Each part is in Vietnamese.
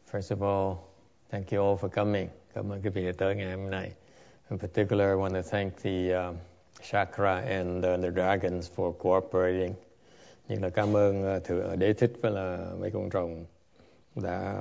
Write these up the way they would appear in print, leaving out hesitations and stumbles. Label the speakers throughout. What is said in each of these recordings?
Speaker 1: First of all, thank you all for coming. Cảm ơn quý vị đã tới ngày hôm nay. In particular, I want to thank the Chakra and the Dragons for cooperating. Nhưng là cảm ơn Thượng Đế Thích với là mấy con rồng đã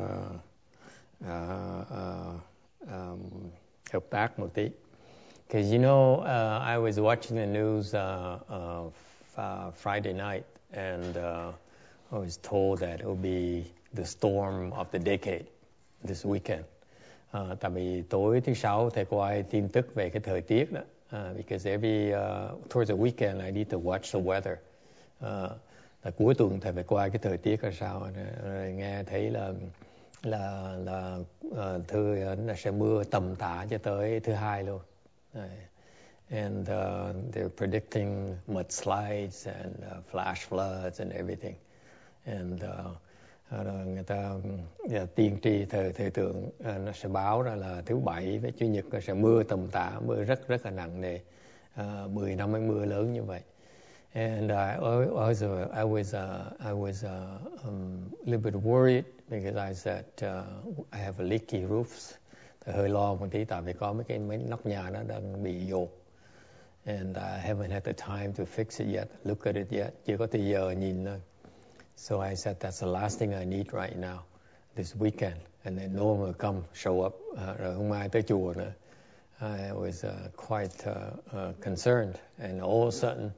Speaker 1: hợp tác một tí. Because you know, I was watching the news Friday night, and I was told that it will be the storm of the decade this weekend. Tại vì tối thứ Sáu thầy coi tin tức về cái thời tiết đó. Because towards the weekend I need to watch the weather. Là cuối tuần thầy phải coi cái thời tiết là sao. Rồi nghe thấy là nó sẽ mưa tầm tã cho tới thứ Hai luôn. And they're predicting mudslides and flash floods and everything. And người ta tiên tri thời tượng nó sẽ báo ra là thứ Bảy với Chủ nhật nó sẽ mưa tầm tã, mưa rất là nặng nề, 10 năm mới mưa lớn như vậy. And I was a little bit worried because I said I have a leaky roofs. Hơi lo một tí tại vì có mấy nóc nhà nó đang bị dột. And I haven't had the time to fix it yet, look at it yet. Chưa có thời giờ nhìn thôi. So I said that's the last thing I need right now, this weekend. And then no one will come, show up. Rồi hôm mai tới chùa nữa. I was quite concerned. And all of a sudden,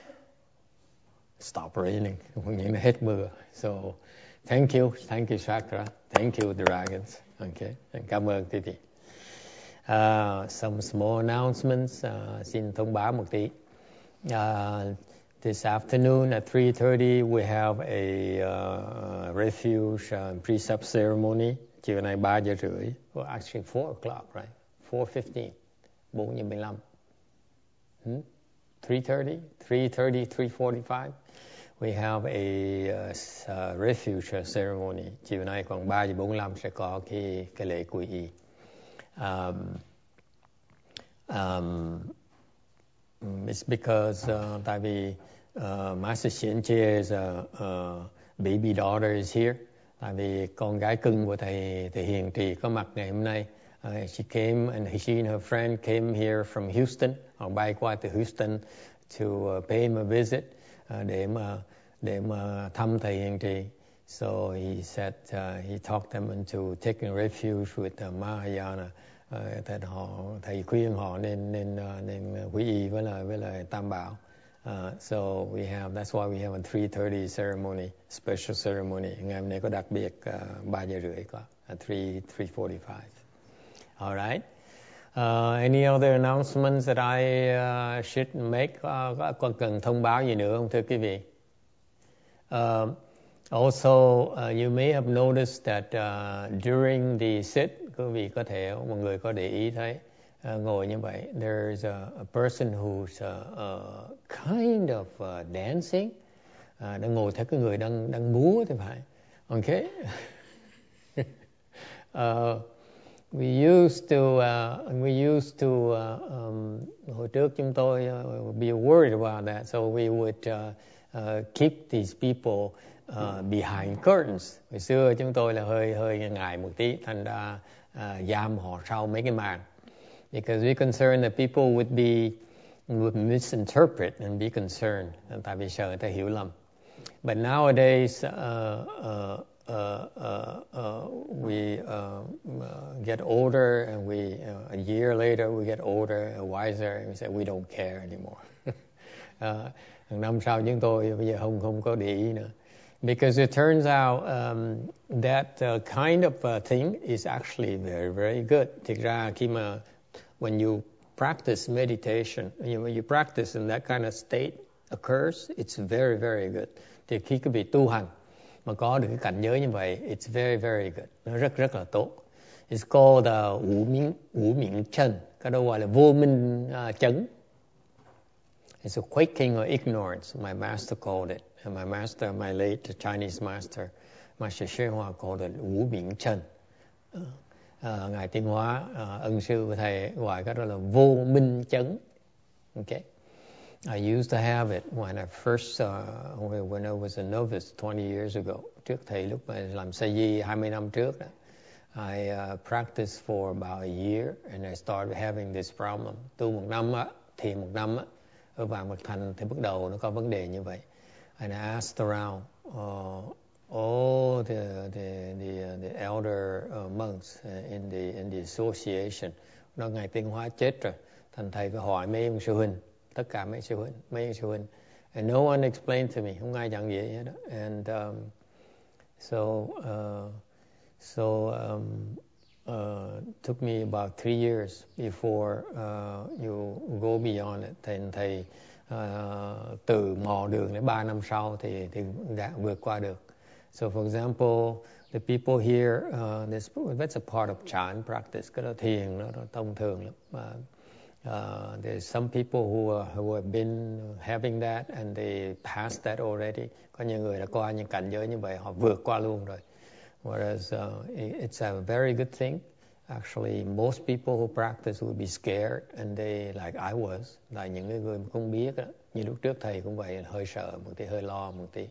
Speaker 1: stop raining. Những nó hết mưa. So thank you Chakra. Thank you Dragons. Okay. Cảm ơn quý vị. Some small announcements. Xin thông báo một tí. This afternoon at 3:30 we have a refuge precept ceremony. Chiều nay 3:30. Well, actually 4 o'clock, right? 4:15. 4:15. 3:30, 3:45. We have a refuge ceremony. Chiều nay còn 3:45 sẽ có cái lễ quy y. It's because tại vì Master Xian Chie's baby daughter is here. Tại vì con gái cưng của thầy Hiền Trì có mặt ngày hôm nay. She and her friend came here from Houston. Họ bay qua từ Houston to pay him a visit để mà thăm thầy Hiền Trì. So he said he talked them into taking refuge with Mahayana. Thầy khuyên họ nên quy y với lại Tam Bảo. So that's why we have a 3:30 ceremony, special ceremony. Ngày hôm nay có đặc biệt 3:30 có, 3:45. All right. Any other announcements that I should make? Có cần thông báo gì nữa không thưa quý vị? Also, you may have noticed that during the sit, quý vị có thể mọi người có để ý thấy ngồi như vậy, there's a person who's kind of dancing, đang ngồi thấy cái người đang múa thì phải, okay? We used to hồi trước chúng tôi be worried about that, so we would keep these people behind curtains. Hồi xưa chúng tôi là hơi ngại một tí, thành ra giam họ sau mấy cái màn. Because we're concerned that people would misinterpret and be concerned. Tại vì sợ người ta hiểu lầm. But nowadays, we get older, and a year later we get older and wiser, and we say we don't care anymore. Năm sau chúng tôi bây giờ không có để ý nữa. Because it turns out that kind of thing is actually very, very good. Thực ra khi mà when you practice meditation, when you practice in that kind of state occurs, it's very, very good. Thì khi quý vị tu hành mà có được cái cảnh giới như vậy, it's very, very good. Nó rất là tốt. It's called Wu Ming Chen. Cái đó gọi là vô minh chấn. It's a quaking of ignorance, my master called it. And my late Chinese master, Master Xue Hoa, called it Wu Ming Chen. Ngài Tiên Hóa, ân sư của thầy gọi cái đó là vô minh chấn. Okay. I used to have it when I was a novice 20 years ago. Trước thầy lúc mà làm sa di 20 năm trước đó. I practiced for about a year and I started having this problem. Tu một năm á, thiền một năm á, ở Vạn Vật Thành thì bắt đầu nó có vấn đề như vậy. And I asked around all the elder monks in the association. Nó Ngài Tiên Hóa chết rồi, thành thầy phải hỏi mấy ông sư huynh, tất cả mấy ông sư huynh. And no one explained to me, không ai dặn gì hết đó. And took me about 3 years before you go beyond it. Thầy từ mò đường đến 3 năm sau thì đã vượt qua được. So for example, the people here, that's a part of Chan practice. Cái đó thiền nó thông thường lắm. There's some people who have been having that and they passed that already. Có những người đã qua những cảnh giới như vậy, họ vượt qua luôn rồi. Whereas it's a very good thing. Actually, most people who practice will be scared and they, like I was, là những người không biết đó. Như lúc trước thầy cũng vậy, hơi sợ một tí, hơi lo một tí.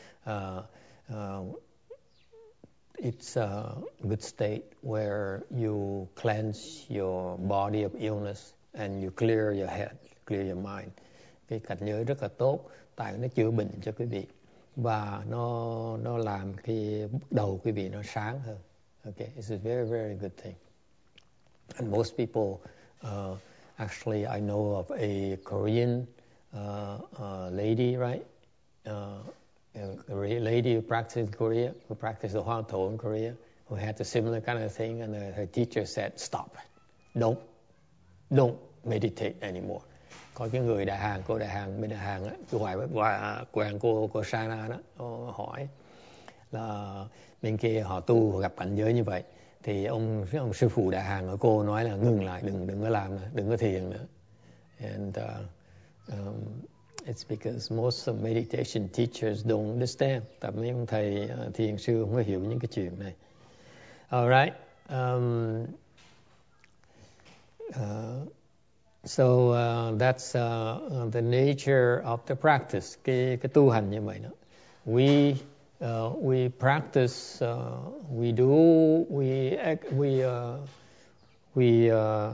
Speaker 1: It's a good state where you cleanse your body of illness and you clear your head, clear your mind. Cái cảnh giới rất là tốt, tại nó chữa bệnh cho quý vị và nó làm cái đầu quý vị nó sáng hơn. Okay, it's a very, very good thing. And most people, actually, I know of a Korean lady, right? A lady who practiced in Korea, who practiced the Hoang Thổ in Korea, who had a similar kind of thing, and her teacher said, "Stop, don't meditate anymore." Có cái người Đại Hàn, cô Đại Hàn, bên Đại Hàn á, cô quen cô Sana đó, hỏi là bên kia họ tu, họ gặp cảnh giới như vậy. Thì ông sư phụ Đại Hàn ở cô nói là ngừng lại, đừng có làm nữa, đừng có thiền nữa. And it's because most of meditation teachers don't understand. Tại mấy ông thầy thiền sư không có hiểu những cái chuyện này. All right. So that's the nature of the practice. Cái tu hành như vậy đó. We practice. We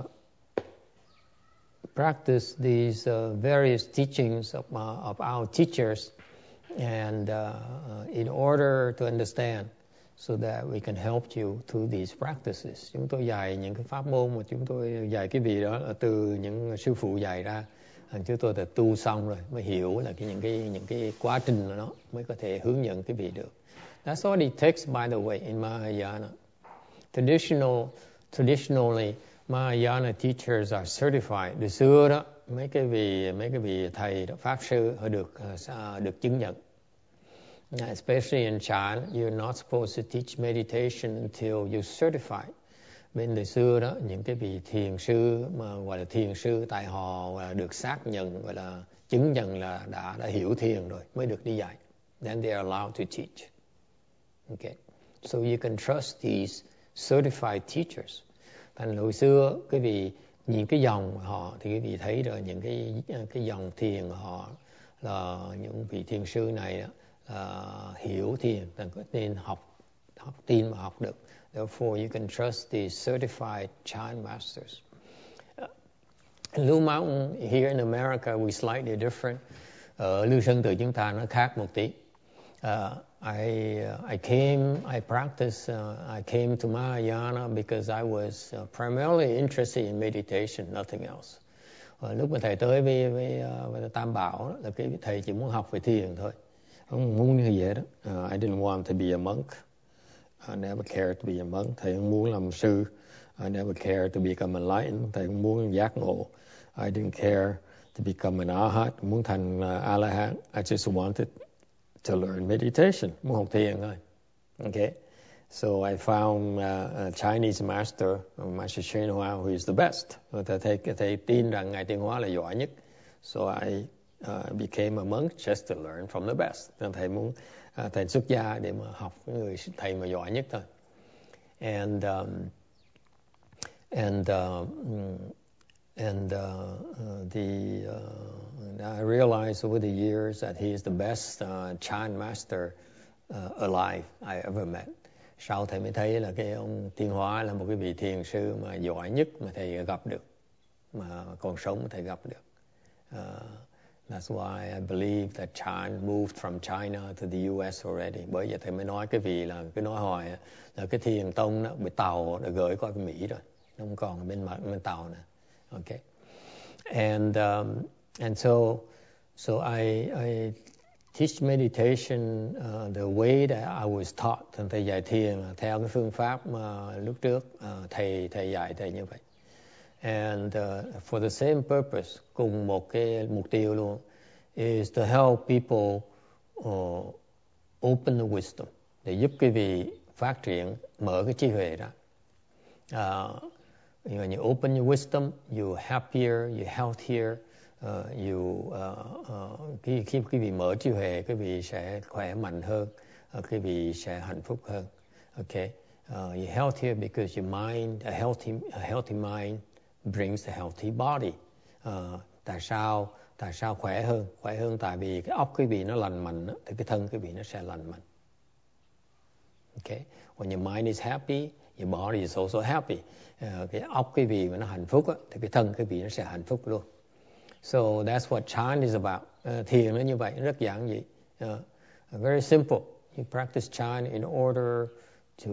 Speaker 1: practice these various teachings of our teachers, and in order to understand, so that we can help you through these practices. Chúng tôi dạy những cái pháp môn mà chúng tôi dạy cái vị đó là từ những sư phụ dạy ra. Chúng tôi đã tu xong rồi mới hiểu là những cái quá trình của nó mới có thể hướng dẫn cái vị được. That's what it takes, by the way, in Mahayana. Traditionally, Mahayana teachers are certified. Từ xưa đó, mấy cái vị thầy đó, pháp sư họ được chứng nhận. Especially in Chan, you're not supposed to teach meditation until you're certified. Bên đời xưa đó, những cái vị thiền sư mà gọi là thiền sư tại họ được xác nhận, gọi là chứng nhận là đã hiểu thiền rồi mới được đi dạy. Then they are allowed to teach. Okay, so you can trust these certified teachers. Thành hồi xưa cái vị nhìn cái dòng họ thì cái vị thấy rồi những cái dòng thiền họ là những vị thiền sư này hiểu thiền, nên học tin mà học được. Therefore, you can trust the certified Chan masters. In Lưu Mountain, here in America, we slightly different. Ở Lưu Sơn Tự chúng ta nó khác một tí. I came to Mahayana because I was primarily interested in meditation, nothing else. Lúc mà thầy tới với Tam Bảo là cái thầy chỉ muốn học về thiền thôi, không muốn như vậy đó. I didn't want to be a monk. I never cared to be a monk. Thầy không muốn làm sư. I never cared to become enlightened. Thầy không muốn giác ngộ. I didn't care to become an arhat, muốn thành a-la-hán. I just wanted to learn meditation, muốn học thiền thôi. Okay, so I found a Chinese master, Master Hsuan Hua, who is the best. Thầy tin rằng Ngài Tiên Hóa là giỏi nhất. So I became a monk just to learn from the best. Thầy muốn thầy xuất gia để mà học với người thầy mà giỏi nhất thôi. And I realized over the years that he is the best Chan master alive I ever met. Sau thầy mới thấy là cái ông Tiến Hóa là một cái vị thiền sư mà giỏi nhất mà thầy gặp được, mà còn sống thầy gặp được. That's why I believe that Chan moved from China to the US already. Bởi vậy thầy mới nói cái vị là cái nói hoài là cái thiền tông đó bị tàu đã gửi qua cái Mỹ rồi, nó không còn bên tàu nữa. Okay. And so I teach meditation the way that I was taught. Thầy dạy thiền theo cái phương pháp mà lúc trước thầy dạy thầy như vậy. And for the same purpose, cùng một cái mục tiêu luôn, is to help people open the wisdom, để giúp quý vị phát triển, mở cái trí huệ ra. When you open your wisdom, you're happier, you're healthier, khi quý vị mở trí huệ, quý vị sẽ khỏe mạnh hơn, quý vị sẽ hạnh phúc hơn. Okay, you're healthier because your mind, a healthy mind brings a healthy body. Tại sao khỏe hơn? Khỏe hơn tại vì cái óc quý vị nó lành mạnh, thì cái thân quý vị nó sẽ lành mạnh. Okay, when your mind is happy, your body is also happy. Cái óc quý vị mà nó hạnh phúc thì cái thân quý vị nó sẽ hạnh phúc luôn. So that's what Chan is about. Thiền nó như vậy, rất giản dị. Very simple. You practice Chan in order to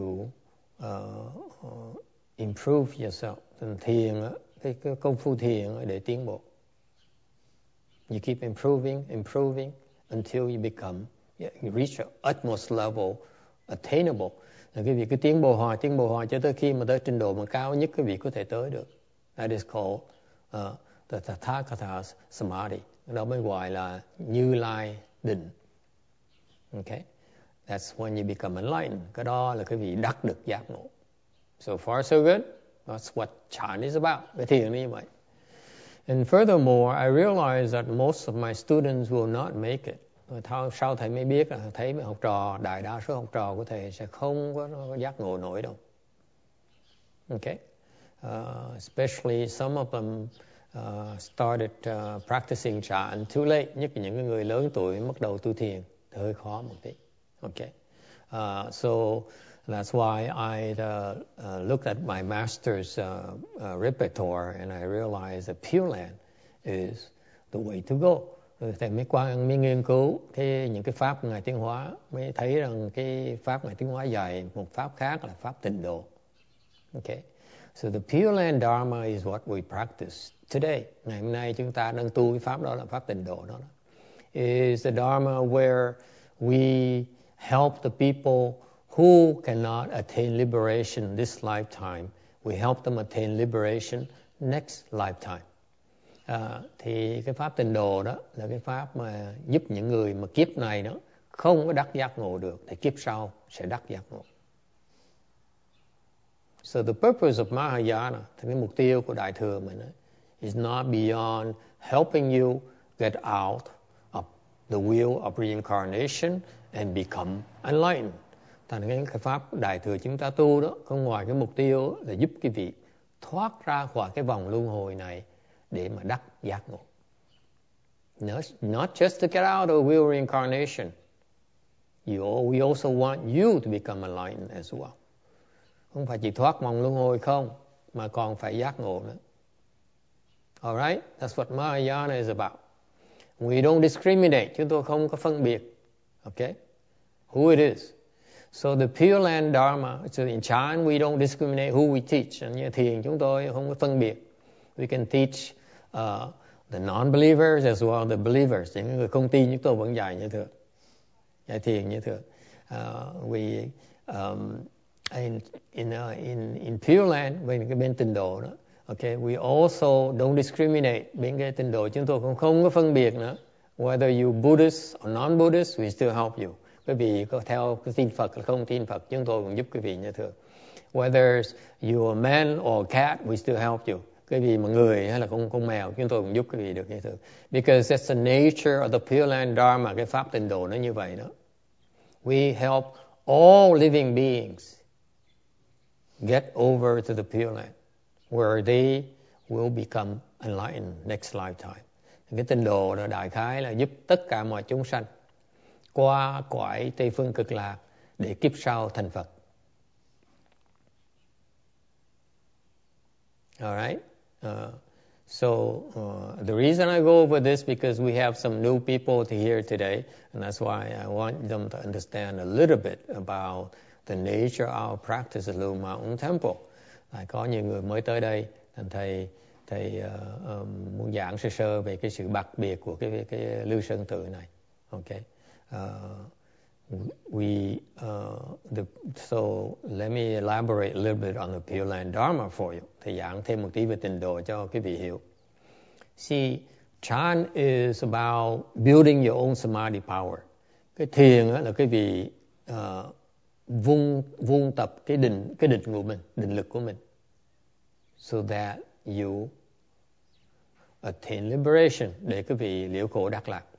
Speaker 1: improve yourself. Thiền, cái công phu thiền để tiến bộ. You keep improving until you become, you reach an utmost level attainable. Quý vị cứ tiến bộ hoài cho tới khi mà tới trình độ mà cao nhất quý vị có thể tới được. That is called the Tathagata Samadhi. Đó mới gọi là Như Lai định. Okay, that's when you become enlightened. Cái đó là quý vị đắc được giác ngộ. So far so good. That's what Chan is about. Cái thiền như vậy. And furthermore, I realize that most of my students will not make it. Sau thầy mới biết là thấy mấy học trò, đại đa số học trò của thầy sẽ không có giác ngộ nổi đâu. Okay, especially some of them started practicing Chan too late. Nhất là những người lớn tuổi bắt đầu tu thiền thì hơi khó một tí. Okay, so that's why I looked at my master's repertoire and I realized that Pure Land is the way to go. Thầy mới nghiên cứu những cái pháp của Ngài Tiến Hóa, mới thấy rằng cái pháp Ngài Tiến Hóa dạy một pháp khác là pháp tịnh độ. Okay, so the Pure Land Dharma is what we practice today. Ngày hôm nay chúng ta đang tu cái pháp đó là pháp tịnh độ đó. Is the Dharma where we help the people who cannot attain liberation this lifetime. We help them attain liberation next lifetime. Thì cái pháp tịnh độ đó là cái pháp mà giúp những người mà kiếp này đó không có đắc giác ngộ được thì kiếp sau sẽ đắc giác ngộ. So the purpose of Mahayana, thì cái mục tiêu của Đại Thừa mình is not beyond helping you get out of the wheel of reincarnation and become enlightened. Thành cái pháp Đại Thừa chúng ta tu đó, không ngoài cái mục tiêu là giúp quý vị thoát ra khỏi cái vòng luân hồi này để mà đắc giác ngộ. Not just to get out of the wheel of reincarnation. We also want you to become enlightened as well. Không phải chỉ thoát vòng luân hồi không, mà còn phải giác ngộ nữa. Alright? That's what Mahayana is about. We don't discriminate. Chúng tôi không có phân biệt. Okay? Who it is. So the Pure Land Dharma, so in Chan we don't discriminate who we teach. Như thiền chúng tôi không có phân biệt. We can teach the non-believers as well as the believers. Những người không tin chúng tôi vẫn dạy như thường. Dạy thiền như thường. In Pure Land, bên tịnh độ đó, okay, we also don't discriminate. Bên cái tịnh độ chúng tôi cũng không có phân biệt nữa. Whether you Buddhist or non-Buddhist, we still help you. Quý vị có theo cái tin Phật hay không tin Phật, chúng tôi cũng giúp quý vị như thường. Whether you're a man or a cat, we still help you. Quý vị mà người hay là con mèo, chúng tôi cũng giúp quý vị được như thường. Because that's the nature of the Pure Land Dharma, cái pháp tịnh độ nó như vậy đó. We help all living beings get over to the Pure Land, where they will become enlightened next lifetime. Cái tịnh độ là đại khái là giúp tất cả mọi chúng sanh qua cõi Tây Phương Cực Lạc để kiếp sau thành Phật. All right. The reason I go over this because we have some new people to hear today, and that's why I want them to understand a little bit about the nature of our practice at Blue Mountain Temple. Có nhiều người mới tới đây, thành thầy muốn giảng sơ sơ về cái sự đặc biệt của cái Lưu Sơn Tự này. Okay. So let me elaborate a little bit on the Pure Land Dharma for you. Thầy giảng thêm một tí về tịnh độ cho quý vị hiểu. See, Chan is about building your own samadhi power. Cái thiền là quý vị vun tập cái định của mình, định lực của mình, so that you attain liberation, để quý vị liễu khổ đắc lạc.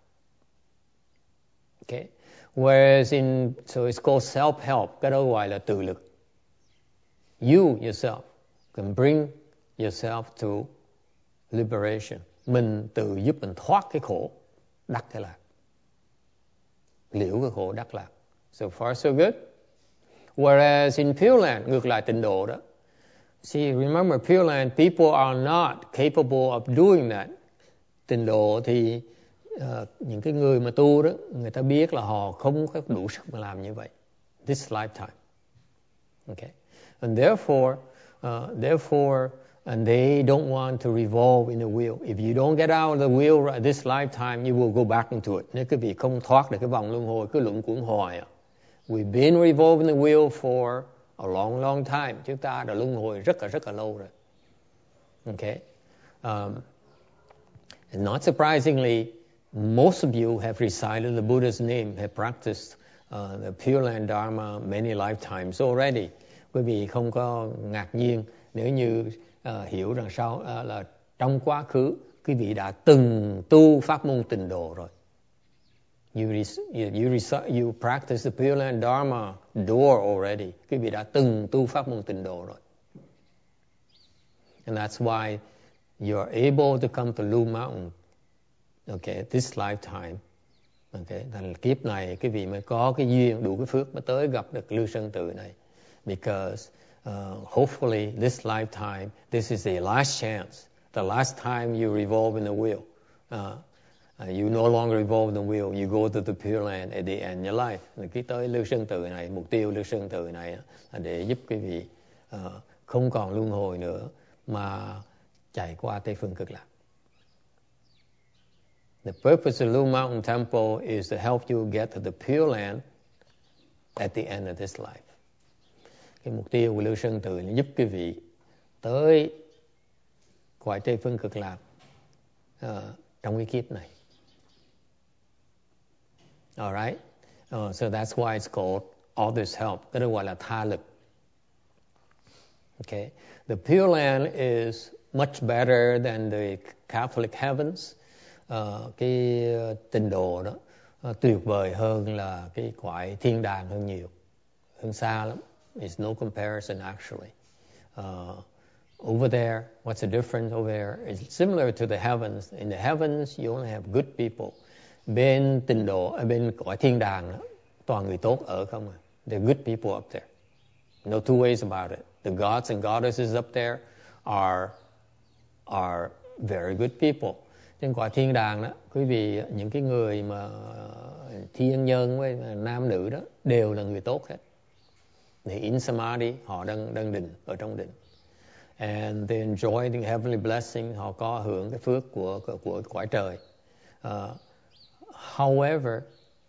Speaker 1: Okay. Whereas so it's called self-help, cái đó gọi là tự lực. You yourself can bring yourself to liberation. Mình tự giúp mình thoát cái khổ, đắc cái lạc. Liễu cái khổ đắc lạc. So far so good. Whereas in Pure Land, ngược lại tịnh độ đó. See, remember Pure Land, people are not capable of doing that. Tịnh độ thì những cái người mà tu đó, người ta biết là họ không có đủ sức mà làm như vậy. This lifetime. Okay. And therefore, and they don't want to revolve in the wheel. If you don't get out of the wheel this lifetime, you will go back into it. Nếu quý vị không thoát được cái vòng luân hồi, cứ luẩn quẩn hoài. We've been revolving the wheel for a long, long time. Chúng ta đã luân hồi rất là lâu rồi. Okay. And not surprisingly, most of you have recited the Buddha's name, have practiced the Pure Land Dharma many lifetimes already. Quý vị không có ngạc nhiên nếu như hiểu rằng sao là trong quá khứ quý vị đã từng tu pháp môn tịnh độ rồi. You practice the Pure Land Dharma door already. Quý vị đã từng tu pháp môn tịnh độ rồi. And that's why you are able to come to Blue Mountain. Okay, this lifetime. Okay, thành kiếp này quý vị mới có cái duyên đủ cái phước mới tới gặp được Lưu Sơn Tự này. Because hopefully this lifetime, this is the last chance, the last time you revolve in the wheel. You no longer revolve in the wheel, you go to the Pure Land at the end of your life. Khi tới Lưu Sơn Tự này, mục tiêu Lưu Sơn Tự này là để giúp quý vị không còn luân hồi nữa mà chạy qua Tây Phương Cực Lạc. The purpose of Blue Mountain Temple is to help you get to the Pure Land at the end of this life. Cái mục tiêu của Lưu Sơn Tự là giúp quý vị tới cõi Tây Phương Cực Lạc trong cái kiếp này. Alright? So that's why it's called others help. Cái đó gọi là tha lực. Okay? The Pure Land is much better than the Catholic heavens. Cái tịnh độ đó tuyệt vời hơn là cái cõi thiên đàng hơn nhiều, hơn xa lắm. It's no comparison actually. Over there, what's the difference over there? It's similar to the heavens. In the heavens, you only have good people. Bên tịnh độ, bên cõi thiên đàng đó, toàn người tốt ở không à. They're good people up there. No two ways about it. The gods and goddesses up there are very good people. Trên cõi thiên đàng đó, quý vị, những cái người mà thiên nhân với nam nữ đó đều là người tốt hết. They in samadhi, họ đang định, ở trong định. And they enjoy the heavenly blessing, họ có hưởng cái phước của cõi trời. However,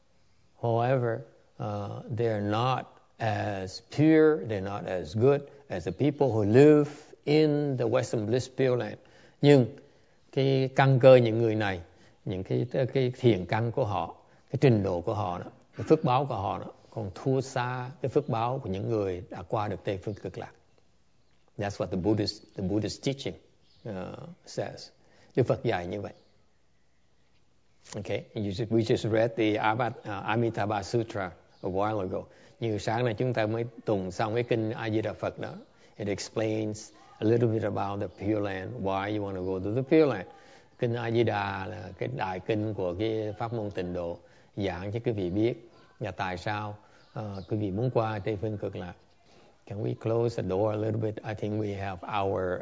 Speaker 1: they are not as pure, they're not as good as the people who live in the Western Bliss Pure Land. Nhưng cái căn cơ những người này, những cái thiền căn của họ, cái trình độ của họ, cái phước báo của họ còn thua xa cái phước báo của những người đã qua được Tây Phương Cực Lạc. That's what the Buddhist teaching says. Đức Phật dạy như vậy. Okay, we just read the Amitabha Sutra a while ago. Như sáng nay chúng ta mới tụng xong cái kinh A Di Đà Phật đó. It explains a little bit about the Pure Land, why you want to go to the Pure Land. Kinh A Di Đà là cái đại kinh của cái pháp môn tịnh độ, giảng cho quý vị biết là tại sao quý vị muốn qua Tây Phương Cực Lạc. Can we close the door a little bit? I think we have our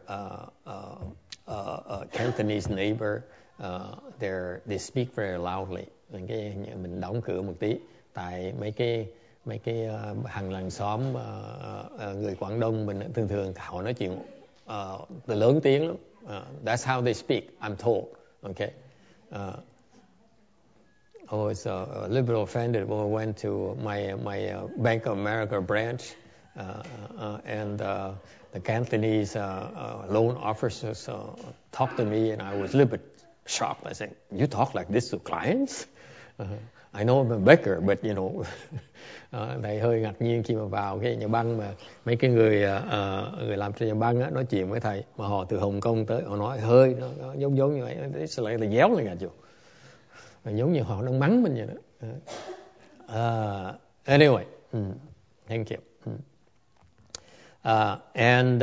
Speaker 1: Cantonese neighbor. They speak very loudly. Mình đóng cửa một tí. Tại mấy cái hàng làng xóm người Quảng Đông mình thường họ nói chuyện lớn tiếng lắm. That's how they speak, I'm told. Okay. I was a little bit offended when I went to my Bank of America branch, and the Cantonese loan officers talked to me, and I was a little bit shocked. I said, "You talk like this to clients?" I know I'm a banker, but you know, thầy hơi ngạc nhiên khi mà vào cái nhà băng mà mấy cái người làm cho nhà băng á nói chuyện với thầy mà họ từ Hồng Kông tới, họ nói hơi nó giống như vậy, it's like là déo lên à, giống như họ đang mắng mình vậy đó. Anyway, thank you. And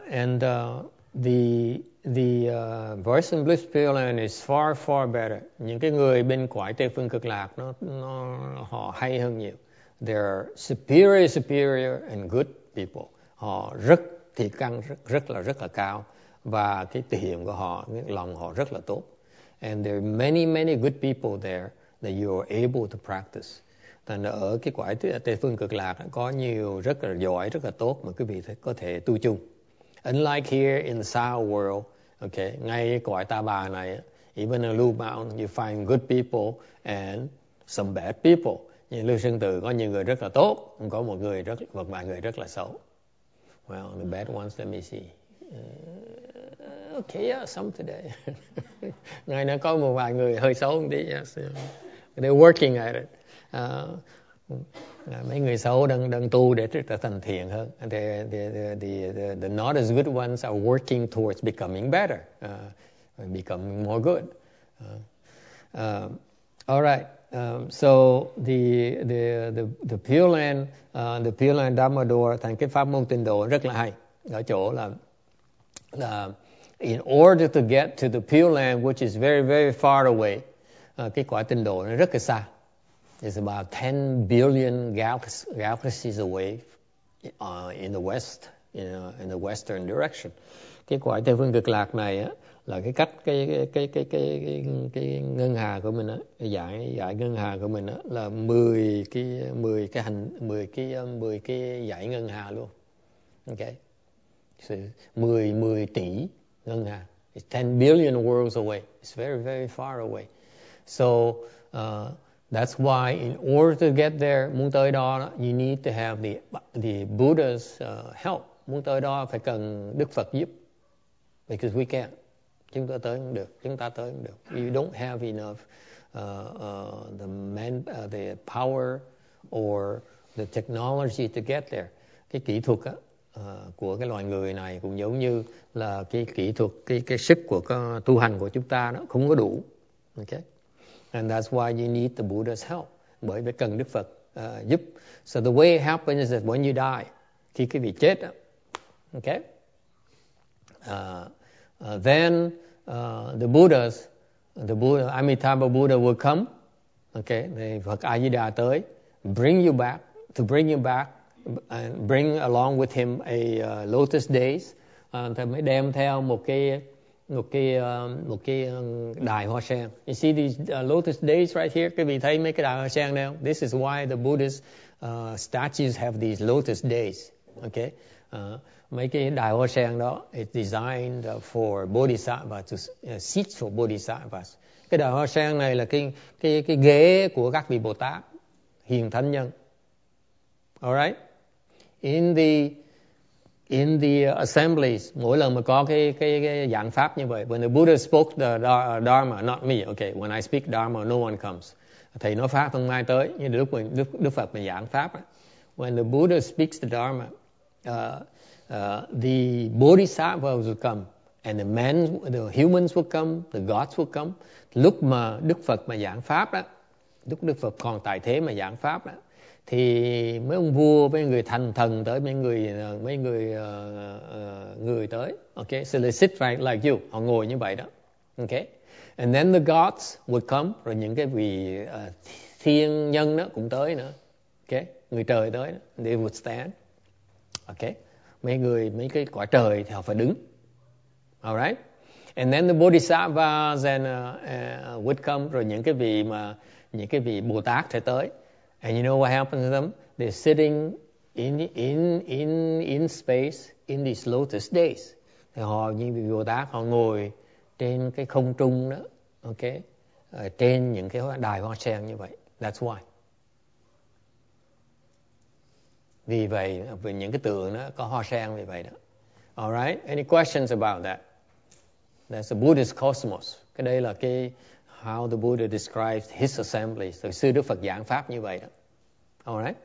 Speaker 1: the Voice and Bliss Pure Land is far better. Những cái người bên cõi Tây Phương Cực Lạc họ hay hơn nhiều. They're superior and good people. Họ rất thì căn rất là cao, và cái thể hiện của họ, cái lòng họ rất là tốt. And there are many good people there that you are able to practice. Thành ra ở cái cõi Tây Phương Cực Lạc có nhiều rất là giỏi, rất là tốt mà quý vị có thể tu chung. Unlike here in the South world, okay, ngay cái cõi Ta Bà này, even in Blue Mountain, you find good people and some bad people. Như Lưu Sơn Từ có nhiều người rất là tốt, có một vài người rất là xấu. Well, the bad ones, let me see. Okay, yeah, some today. Ngày nay có một vài người hơi xấu một tí. Yes, they're working at it. Mấy người xấu đang tu để trở thành thiện hơn. The not as good ones are working towards becoming better, becoming more good. All right. So the Pure Land, the Pure Land Dharma Door thành cái pháp môn tịnh độ rất là hay. Ở chỗ là in order to get to the Pure Land, which is very far away, cái quả tịnh độ nó rất là xa. It's about 10 billion galaxies away in the west, in the western direction. Cái quả Tây Phương Cực Lạc này á, là cái cách cái ngân hà của mình á, dải ngân hà của mình á là 10 cái dải ngân hà luôn. Okay. So 10 tỷ ngân hà. It's 10 billion worlds away. It's very far away. So that's why in order to get there, muốn tới đó, you need to have the Buddha's help. Muốn tới đó phải cần Đức Phật giúp. Because we can't. Chúng ta tới không được. You don't have enough the power or the technology to get there. Cái kỹ thuật á, của cái loài người này cũng giống như là cái kỹ thuật, cái sức của cái tu hành của chúng ta nó không có đủ. Okay? And that's why you need the Buddha's help. Bởi vì cần Đức Phật giúp. So the way it happens is that when you die, khi cái vị chết á, okay? Then the Buddha, Amitabha Buddha will come. Okay, the Phật A Di Đà tới, bring you back, and bring along with him a lotus days. Thì mới đem theo một cái đài hoa sen. You see these lotus days right here? Quý vị thấy mấy cái đài hoa sen này không? This is why the Buddhist statues have these lotus days. Okay. Mấy cái đài hoa sen đó is designed for bodhisattvas, to seat for bodhisattvas. Cái đài hoa sen này là cái ghế của các vị Bồ Tát, hiền thánh nhân. Alright? In the assemblies, mỗi lần mà có cái giảng pháp như vậy, when the Buddha spoke the Dharma, not me, okay, when I speak Dharma, no one comes. Thầy nói pháp không ai tới, như Đức Phật mà giảng pháp. When the Buddha speaks the Dharma, the bodhisattvas will come, and the humans will come, the gods will come. Lúc mà Đức Phật mà giảng pháp đó, lúc Đức Phật còn tại thế mà giảng pháp đó, thì mấy ông vua, mấy người thành thần tới, mấy người tới. Okay, so they sit right like you, họ ngồi như vậy đó. Okay, and then the gods would come, rồi những cái vị thiên nhân đó cũng tới nữa. Okay, người trời tới, they would stand. Okay? Mấy cái cõi trời thì họ phải đứng. Alright? And then the Bodhisattvas and would come, rồi những cái vị Bồ Tát sẽ tới. And you know what happens to them? They're sitting in space in these lotus days. Thì những vị Bồ Tát họ ngồi trên cái không trung đó, okay? Trên những cái đài hoa sen như vậy. That's why. Vì vậy, vì những cái tượng đó có hoa sen vì vậy đó. Alright? Any questions about that? That's the Buddhist cosmos. Cái đây là cái how the Buddha describes his assembly. Từ xưa Đức Phật giảng pháp như vậy đó. Alright?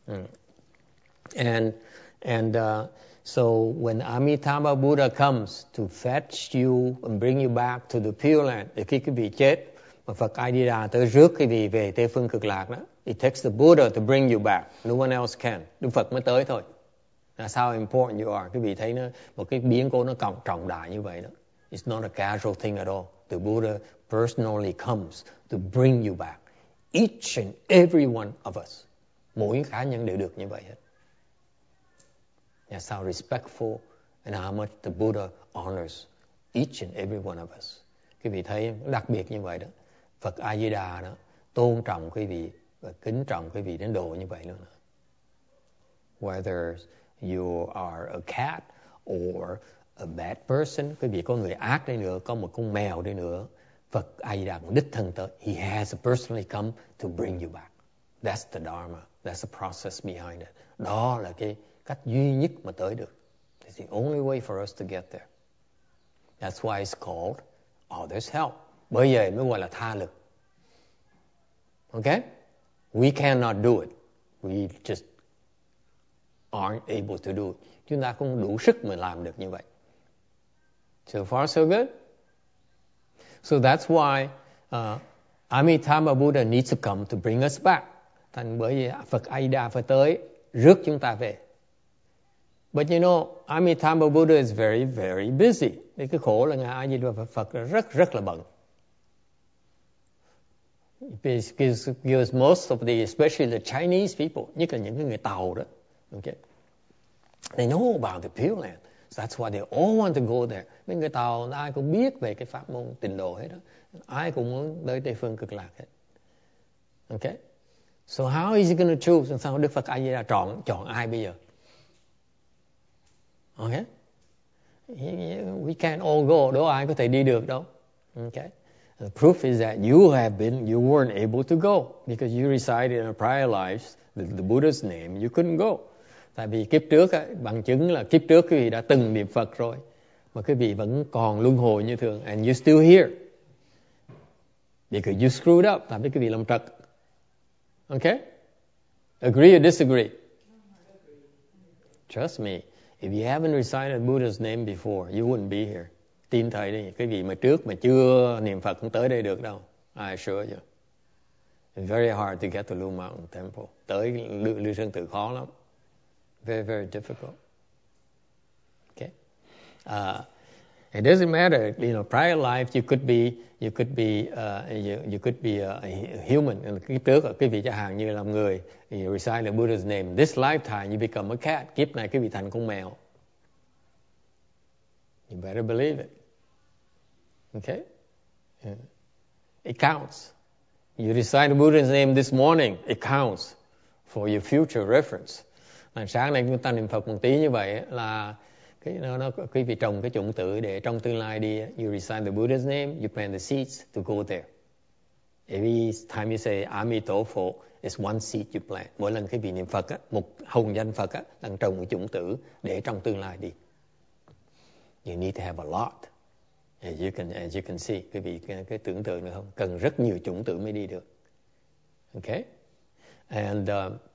Speaker 1: So when Amitabha Buddha comes to fetch you and bring you back to the Pure Land, thì khi cái vị chết mà Phật A Di Đà tới rước cái vị về Tây phương Cực Lạc đó, it takes the Buddha to bring you back. No one else can. Đức Phật mới tới thôi. That's how important you are. Cái vị thấy nó một cái biến cố nó trọng đại như vậy đó. It's not a casual thing at all. The Buddha personally comes to bring you back. Each and every one of us. Mỗi cá nhân đều được như vậy hết. That's how respectful and how much the Buddha honors each and every one of us. Quý vị thấy đặc biệt như vậy đó. Phật A Di Đà đó tôn trọng quý vị và kính trọng quý vị đến độ như vậy luôn. Whether you are a cat or a bad person, quý vị có người ác đi nữa, có một con mèo đi nữa, Phật A Di Đà cũng đích thân tới. He has personally come to bring you back. That's the Dharma. That's the process behind it. Đó là cái cách duy nhất mà tới được. It's the only way for us to get there. That's why it's called others help. Bởi vậy mới gọi là tha lực. Okay? We cannot do it. We just aren't able to do it. Chúng ta không đủ sức mà làm được như vậy. So far so good? So that's why Amitabha Buddha needs to come to bring us back. Thành bởi vì Phật A Di Đà phải tới rước chúng ta về. But you know, Amitabha Buddha is very, very busy. Cái khổ là Ngài A Di Đà Phật rất là bận. Because most of the, especially the Chinese people, nhất là những người Tàu đó, okay, they know about the Pure Land. So that's why they all want to go there. Mấy người Tàu ai cũng biết về cái pháp môn Tịnh độ hết đó. Ai cũng muốn tới Tây phương Cực Lạc hết. Okay? So how is he going to choose? Sao Đức Phật A Di Đà chọn ai bây giờ? Okay? We can't all go. Đâu ai có thể đi được đâu. Okay? The proof is that you weren't able to go because you resided in a prior life, the Buddha's name, you couldn't go. Tại vì kiếp trước, bằng chứng là kiếp trước quý vị đã từng niệm Phật rồi, mà quý vị vẫn còn luân hồi như thường, and you're still here. Because you screwed up, tại vì quý vị làm trật. Okay? Agree or disagree? Trust me, if you haven't recited Buddha's name before, you wouldn't be here. Tin thầy đi, cái vị mà trước mà chưa niệm Phật không tới đây được đâu. I assure you. It's very hard to get to Blue Mountain Temple. Tới Lưu Sơn Tự khó lắm. Very, very difficult. Okay? It doesn't matter, prior life you could be a human. Kiếp trước quý vị chẳng hạn như làm người, you recite the Buddha's name. This lifetime you become a cat. Kiếp này quý vị thành con mèo. You better believe it. Okay? Yeah. It counts. You recite the Buddha's name this morning, it counts for your future reference. Sáng nay chúng ta niệm Phật một tí như vậy là quý vị trồng cái chủng tử để trong tương lai đi. You recite the Buddha's name, you plant the seeds to go there. Every time you say Amitofo, it's one seed you plant. Mỗi lần quý vị niệm Phật, một hồng danh Phật đang trồng cái chủng tử để trong tương lai đi. You need to have a lot. As you can see, quý vị cái tưởng tượng được không? Cần rất nhiều chủng tử mới đi được. Okay? And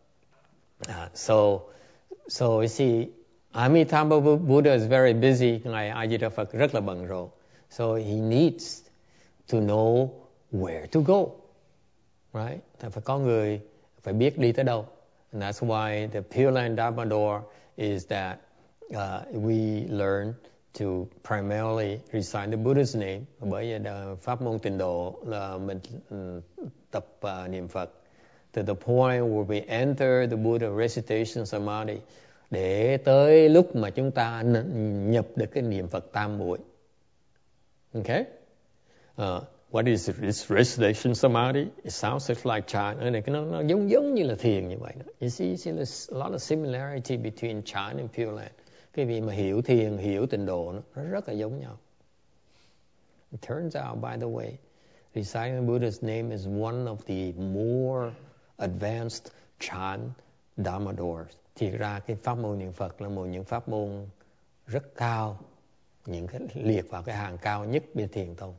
Speaker 1: so you see, Amitabha Buddha is very busy. Ngài A Di Đà Phật rất là bận rộn. So he needs to know where to go. Right? Phải có người phải biết đi tới đâu. And that's why the Pure Land Dharma door is that we learn to primarily recite the Buddha's name. Bởi vì pháp môn Tịnh độ là mình tập niệm Phật to the point where we enter the Buddha recitation samadhi. để tới lúc mà chúng ta nhập được cái niệm Phật tam muội. Okay? What is this recitation samadhi? It sounds like Chan. Nó giống như là thiền như vậy đó. You see there's a lot of similarity between Chan and Pure Land. Cái vị mà hiểu thiền, hiểu tịnh độ nó rất là giống nhau. It turns out, by the way, reciting Buddha's name is one of the more advanced Chan Dharma doors. Thì ra cái pháp môn niệm Phật là một những pháp môn rất cao, những cái liệt vào cái hàng cao nhất bên thiền tông.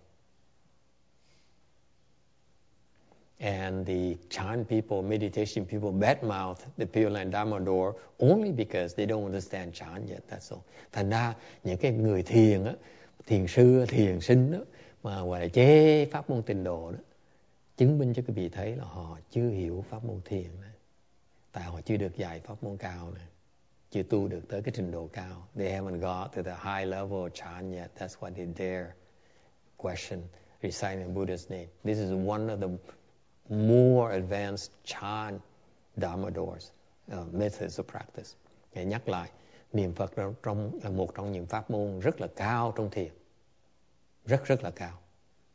Speaker 1: And the Chan people, meditation people, badmouth the Pure Land Dharma door only because they don't understand Chan yet. That's all. Thành ra những cái người thiền á, thiền sư, thiền sinh đó, mà gọi là chế pháp môn tịnh độ đó, chứng minh cho quý vị thấy là họ chưa hiểu pháp môn thiền này. Tại họ chưa được dạy pháp môn cao này, chưa tu được tới cái trình độ cao. They haven't got to the high level of Chan yet. That's why they dare question reciting Buddha's name. This is one of the more advanced Chan Dharma doors, methods of practice. Để nhắc lại, niệm Phật là một trong những pháp môn rất là cao trong thiền. Rất là cao.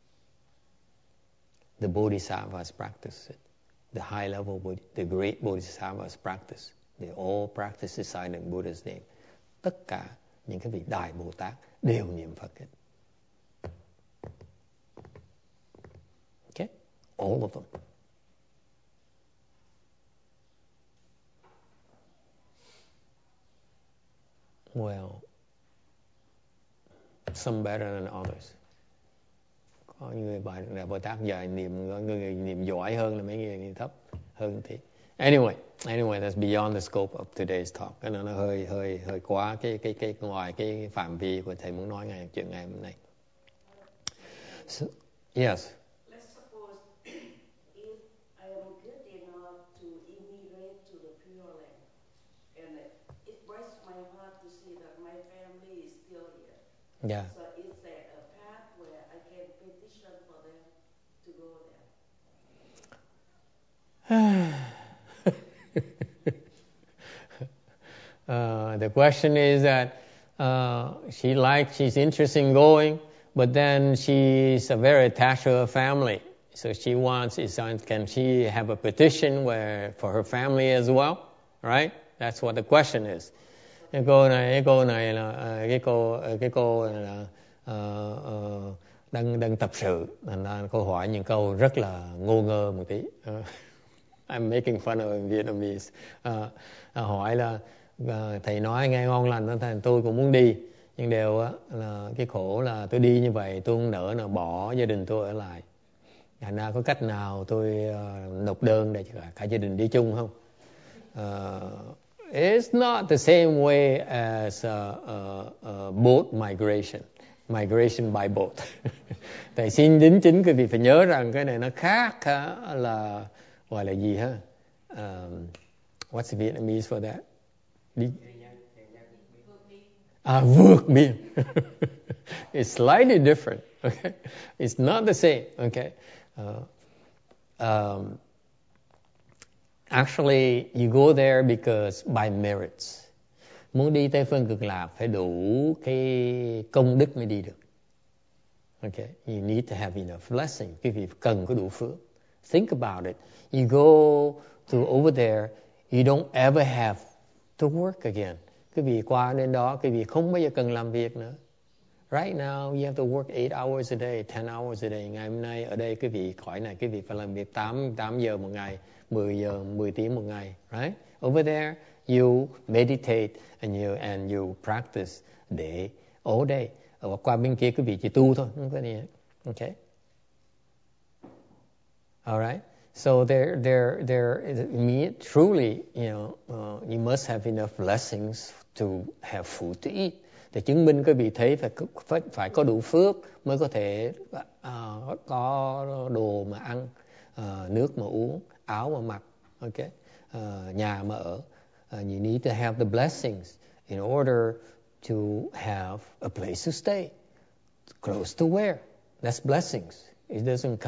Speaker 1: The Bodhisattvas practice it. The high level, the great Bodhisattvas practice. They all practice reciting Buddha's name. Tất cả những cái vị đại Bồ Tát đều niệm Phật hết. Okay? All of them. Well, some better than others. Có người Đại Bồ Tát dài người niệm giỏi hơn là mấy người niệm thấp hơn thì. Anyway, that's beyond the scope of today's talk. Cái nó hơi quá cái ngoài cái phạm vi của thầy muốn nói chuyện ngày hôm nay. So, yes.
Speaker 2: Let's suppose if I am good enough to immigrate to the Pure Land, and it breaks my heart to see that my family is still here.
Speaker 1: Yeah.
Speaker 2: So is there a path where I can petition for them to go
Speaker 1: there? The question is that she's interested in going, but then she's very attached to her family. So she wants, can she have a petition for her family as well? Right? That's what the question is. Cái cô này là cái cô này là đang tập sự, thành ra cô hỏi những câu rất là ngô ngơ một tí. I'm making fun of Vietnamese. Hỏi là thầy nói nghe ngon lành đó, thành tôi cũng muốn đi, nhưng đều là cái khổ là tôi đi như vậy tôi không nỡ nào bỏ gia đình tôi ở lại. Thành ra có cách nào tôi nộp đơn để cả gia đình đi chung không? It's not the same way as boat migration by boat. Thầy xin đính chính quý vị phải nhớ rằng cái này nó khác là gọi là gì ha? What's the Vietnamese for that? Vượt biên. It's slightly different. Okay, it's not the same. Okay. Actually, you go there because by merits. Muốn đi Tây Phương Cực Lạc phải đủ cái công đức mới đi được. Okay, you need to have enough blessing. Quý vị cần có đủ phước. Think about it. You go to over there, you don't ever have to work again. Quý vị qua đến đó, quý vị không bao giờ cần làm việc nữa. Right now, you have to work 8 hours a day, 10 hours a day. Ngày hôm nay ở đây quý vị khỏi này, quý vị phải làm việc 8 giờ một ngày, 10 tiếng một ngày, right? Over there, you meditate and you practice day, all day. Ở qua bên kia quý vị chỉ tu thôi, không có gì. Okay. All right. So truly, you must have enough blessings to have food to eat. Để chứng minh quý vị thấy phải có đủ phước mới có thể có đồ mà ăn, nước mà uống, áo mà mặc, okay, nhà mà ở. You need to have the blessings in order to have a place to stay, close to where. That's blessings. It doesn't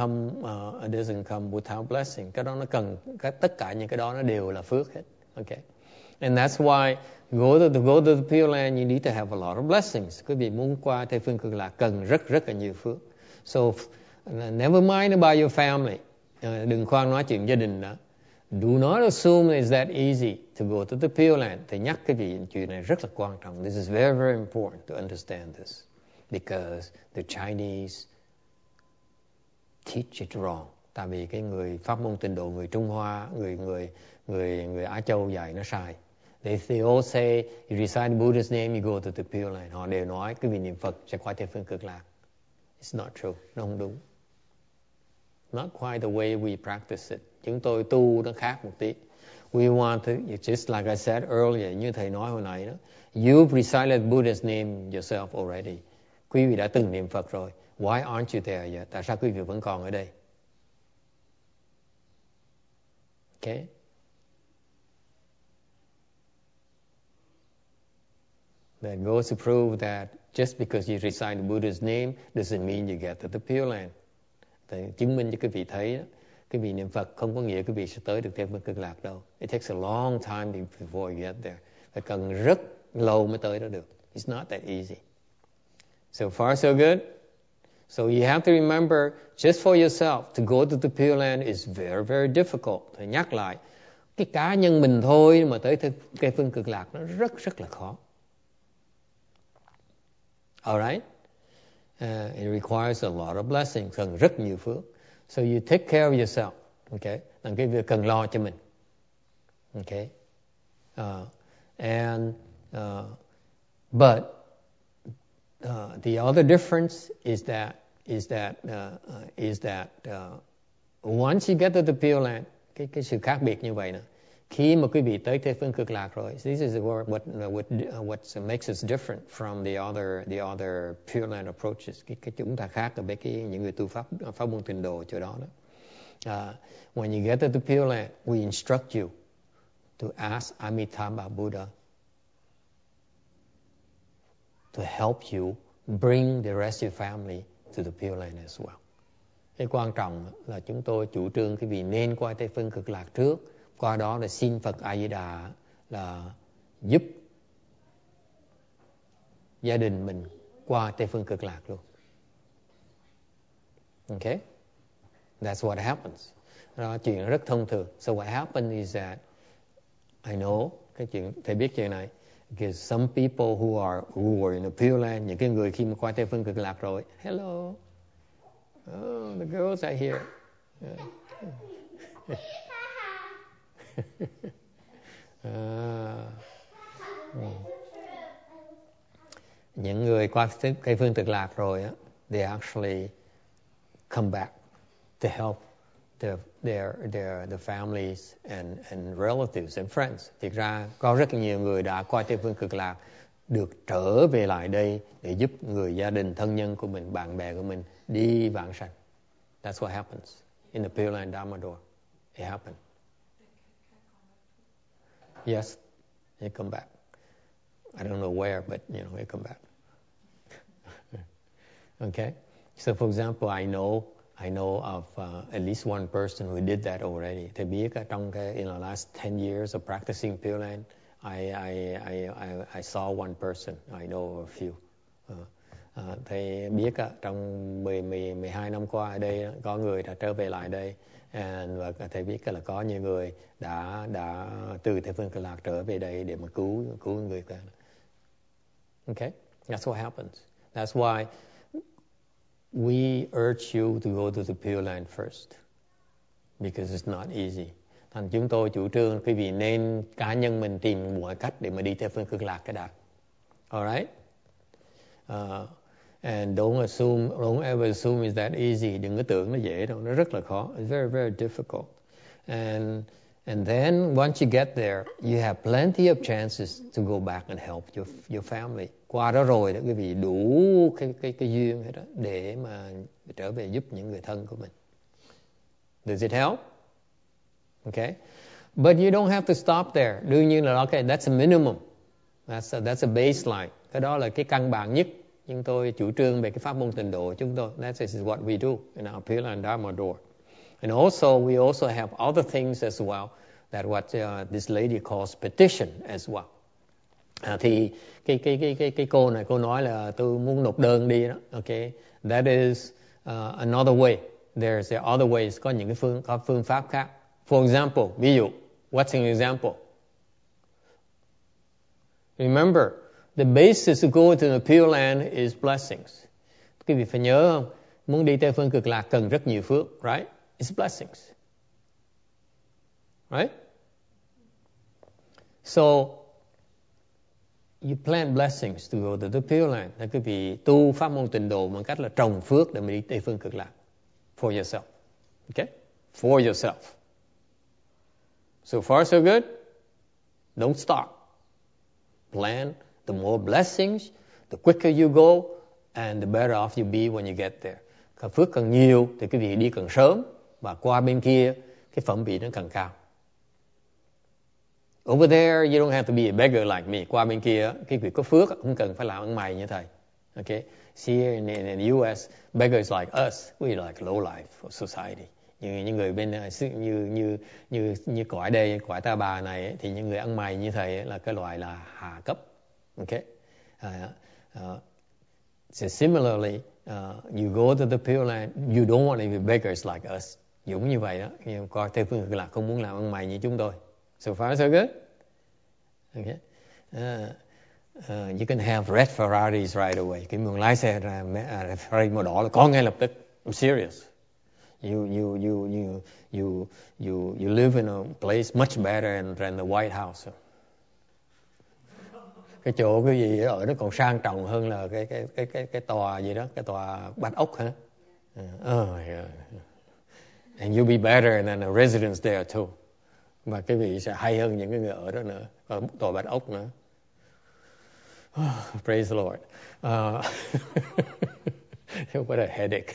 Speaker 1: come without blessing. Cái đó nó cần, tất cả những cái đó nó đều là phước hết. Okay. And that's why go to the Pure Land, you need to have a lot of blessings. Quý vị muốn qua Tây Phương Cực Lạc cần rất là nhiều phước. So never mind about your family. Đừng khoan nói chuyện gia đình đó. Do not assume it's that easy to go to the Pure Land. Thầy nhắc cái chuyện này rất là quan trọng. This is very, very important to understand this. Because the Chinese teach it wrong. Tại vì cái người pháp môn tịnh độ, người Trung Hoa, người Á Châu dạy nó sai. They all say, you recite Buddha's name, you go to the Pure Land. Họ đều nói cái vị niệm Phật sẽ qua Tây Phương Cực Lạc. It's not true. Nó không đúng. Not quite the way we practice it. Chúng tôi tu nó khác một tí. We want to, just like I said earlier, như thầy nói hồi nãy đó, you've recited Buddha's name yourself already. Quý vị đã từng niệm Phật rồi. Why aren't you there yet? Tại sao quý vị vẫn còn ở đây? Okay? That goes to prove that just because you recite Buddha's name doesn't mean you get to the Pure Land. Thì chứng minh cho quý vị thấy đó, quý vị niệm Phật không có nghĩa quý vị sẽ tới được Tây Phương Cực Lạc đâu. It takes a long time before you get there. Phải cần rất lâu mới tới đó được. It's not that easy. So far so good. So you have to remember, just for yourself, to go to the Pure Land is very, very difficult. Thì nhắc lại, cái cá nhân mình thôi mà tới Tây Phương Cực Lạc nó rất là khó. Alright? It requires a lot of blessings, cần rất nhiều phước. So you take care of yourself. Okay? Là cái việc cần lo cho mình. Okay? But the other difference is that once you get to the Pure Land, cái sự khác biệt như vậy nè. Khi mà quý vị tới Tây Phương Cực Lạc rồi, this is what makes us different from the other Pure Land approaches. Cái chúng ta khác ở những người tu pháp môn tịnh độ chỗ đó. When you get to the Pure Land, we instruct you to ask Amitabha Buddha to help you bring the rest of your family to the Pure Land as well. Cái quan trọng là chúng tôi chủ trương quý vị nên qua Tây Phương Cực Lạc trước. Qua đó là xin Phật A Di Đà là giúp gia đình mình qua Tây Phương Cực Lạc luôn. Okay? That's what happens. Đó, chuyện rất thông thường. So what happens is that I know cái chuyện thầy biết chuyện này. Because some people who are in the Pure Land, những cái người khi mà qua Tây Phương Cực Lạc rồi, hello, oh, the girls are here. Những người qua Tây Phương Cực Lạc rồi á, they actually come back to help the families and relatives and friends. Thực ra có rất nhiều người đã qua Tây Phương Cực Lạc được trở về lại đây để giúp người gia đình, thân nhân của mình, bạn bè của mình đi vãng sanh. That's what happens in the Pure Land Dharmador. It happened. Yes, they come back. I don't know where, but they come back. Okay. So, for example, I know of at least one person who did that already. Thầy biết trong in the last 10 years of practicing Pure Land, I saw one person. I know a few. Thầy biết trong 12 năm qua ở đây có người đã trở về lại đây. Và thầy biết là có nhiều người đã từ Tây Phương Cực Lạc trở về đây để mà cứu người ta. Okay, that's what happens. That's why we urge you to go to the Pure Land first, because it's not easy. Thành chúng tôi chủ trương quý vị nên cá nhân mình tìm mọi cách để mà đi Tây Phương Cực Lạc cái đã. Alright? And don't ever assume it's that easy. Đừng có tưởng nó dễ đâu, nó rất là khó. It's very, very difficult. And then once you get there, you have plenty of chances to go back and help your family. Qua đó rồi đó quý vị đủ cái duyên hết đó để mà trở về giúp những người thân của mình. Does it help? Okay. But you don't have to stop there. Đương nhiên là okay, that's a minimum. That's a baseline. Cái đó là cái căn bản nhất. Nhưng tôi chủ trương về cái pháp môn tịnh độ chúng tôi. That is what we do in our Pure Land Dharmador. And also, we also have other things as well. That's what this lady calls petition as well. Thì cái cô này cô nói là tôi muốn nộp đơn đi đó. Okay, that is another way. There's other ways. Có những cái phương pháp khác. For example, ví dụ, what's an example? Remember, the basis of going to the Pure Land is blessings. Quý vị phải nhớ không? Muốn đi Tây Phương Cực Lạc cần rất nhiều phước, right? It's blessings. Right? So, you plant blessings to go to the Pure Land. Là quý vị tu pháp môn tịnh độ bằng cách là trồng phước để mà đi Tây Phương Cực Lạc. For yourself. Okay? For yourself. So far so good. Don't stop. Plan. The more blessings, the quicker you go, and the better off you be when you get there. Phước càng nhiều thì quý vị đi càng sớm, và qua bên kia cái phẩm vị nó càng cao. Over there, you don't have to be a beggar like me. Qua bên kia, cái việc có phước không cần phải làm ăn mày như thầy. Okay? See, in the US, beggars like us, we like low life of society. Những người bên như cõi đây, cõi Ta Bà này, thì những người ăn mày như thầy là cái loại là hạ cấp. Okay? So similarly, you go to the Pure Land, you don't want to be beggars like us. Dũng như vậy đó, nhưng coi Tây Phương Cực Lạc không muốn làm ăn mày như chúng tôi. So far so good. Okay. You can have red Ferraris right away. Cái muốn lái xe ra Ferrari màu đỏ là có ngay lập tức. I'm serious. You live in a place much better than the White House. Cái chỗ cái gì ở nó còn sang trọng hơn là cái tòa gì đó, cái tòa Bạch Ốc hả? Yeah. And you'll be better than the residents there too. Và cái vị sẽ hay hơn những cái người ở đó nữa, ở tòa Bạch Ốc nữa. Praise the Lord. What a headache.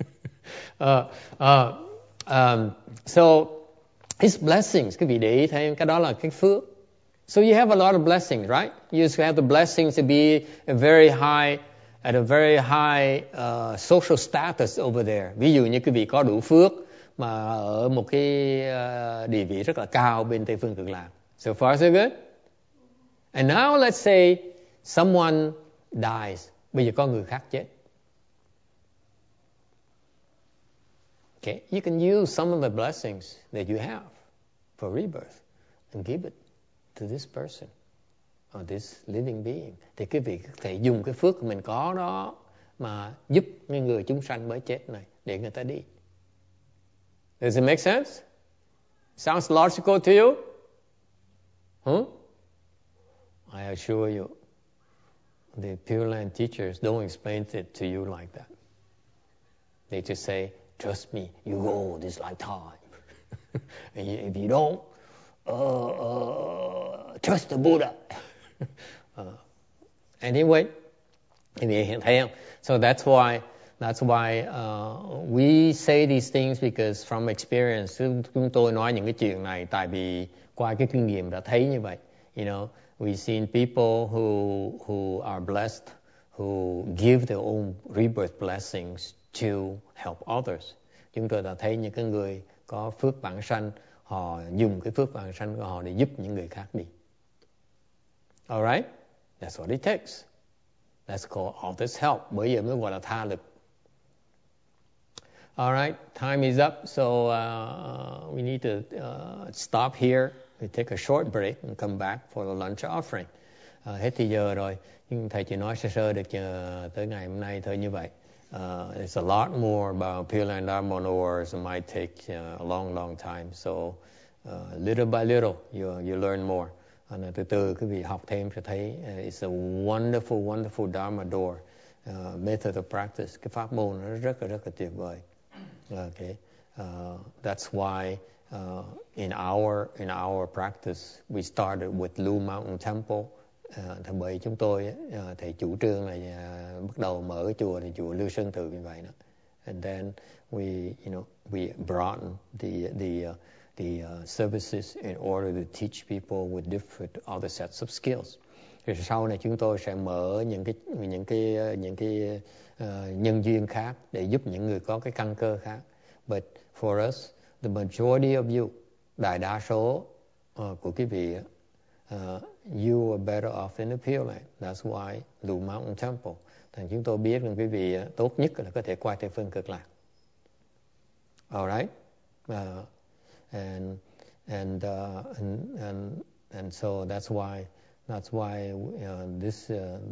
Speaker 1: So His blessings, quý vị để ý thấy cái đó là cái phước. So you have a lot of blessings, right? You have the blessings to be at a very high social status over there. Ví dụ như quý vị có đủ phước mà ở một cái địa vị rất là cao bên Tây Phương Cực Lạc. So far so good. And now let's say someone dies. Bây giờ có người khác chết. Okay, you can use some of the blessings that you have for rebirth and give it to this person or this living being. Thì quý vị có thể dùng cái phước mình có đó mà giúp những người chúng sanh mới chết này để người ta đi. Does it make sense? Sounds logical to you? I assure you, the Pure Land teachers don't explain it to you like that. They just say, trust me, you go this lifetime. And if you don't, trust the Buddha. Anyway, thấy không? So that's why we say these things, because from experience, chúng tôi nói những cái chuyện này tại vì qua cái kinh nghiệm đã thấy như vậy. You know, we've seen people who are blessed, who give their own rebirth blessings to help others. Chúng tôi đã thấy những cái người có phước vãng sanh, họ dùng cái phước vãng sanh của họ để giúp những người khác đi. Alright? That's what it takes. That's called others help. Bởi giờ mới gọi là tha lực. Alright, time is up, so we need to stop here. We take a short break and come back for the lunch offering. Hết thì giờ rồi, nhưng thầy chỉ nói sơ được tới ngày hôm nay thôi như vậy. There's a lot more about Pure Land Dharma Wars. It might take a long time. So little by little, you learn more. Từ từ quý vị học thêm sẽ thấy it's a wonderful Dharma door method of practice. Cái pháp môn nó rất là tuyệt vời. Okay, that's why in our practice we started with Lu Mountain Temple. Thì bởi chúng tôi thầy chủ trương là bắt đầu mở cái chùa thì chùa Lưu Sơn Tự như vậy đó. And then we broaden the services in order to teach people with different other sets of skills. Rồi sau này chúng tôi sẽ mở những cái nhân duyên khác để giúp những người có cái căn cơ khác. But for us, the majority of you, đại đa số của quý vị, you are better off in the Pure Land. That's why Blue Mountain Temple. Thành chúng tôi biết rằng quý vị tốt nhất là có thể qua Tây Phương Cực Lạc. Alright, and so that's why this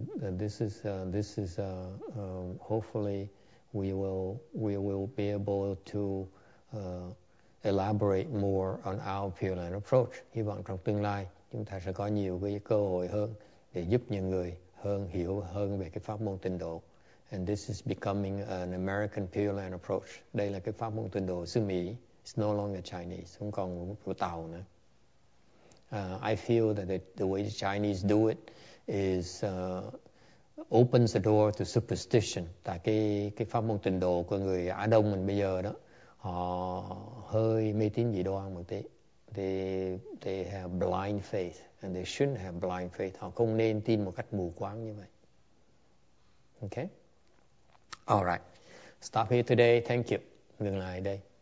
Speaker 1: is hopefully we will be able to elaborate more on our Pure Land approach. Hy vọng trong tương lai chúng ta sẽ có nhiều cái cơ hội hơn để giúp những người hiểu hơn về cái pháp môn tịnh độ. And this is becoming an American Pure Land approach. Đây là cái pháp môn tịnh độ xứ Mỹ. It's no longer Chinese, không còn của Tàu nữa. I feel that the way the Chinese do it is opens the door to superstition. Tại cái pháp môn tịnh độ của người Á Đông mình bây giờ đó, họ hơi mê tín dị đoan một tí. They have blind faith and they shouldn't have blind faith. Họ không nên tin một cách mù quáng như vậy. Okay? All right. Stop here today. Thank you. Ngừng lại đây.